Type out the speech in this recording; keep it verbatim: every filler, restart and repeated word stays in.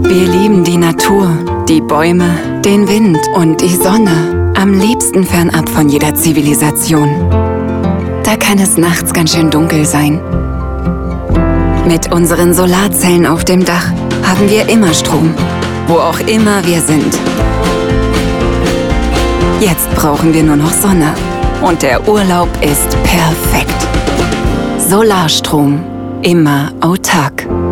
Wir lieben die Natur, die Bäume, den Wind und die Sonne. Am liebsten fernab von jeder Zivilisation. Da kann es nachts ganz schön dunkel sein. Mit unseren Solarzellen auf dem Dach haben wir immer Strom, wo auch immer wir sind. Jetzt brauchen wir nur noch Sonne und der Urlaub ist perfekt. Solarstrom, immer autark.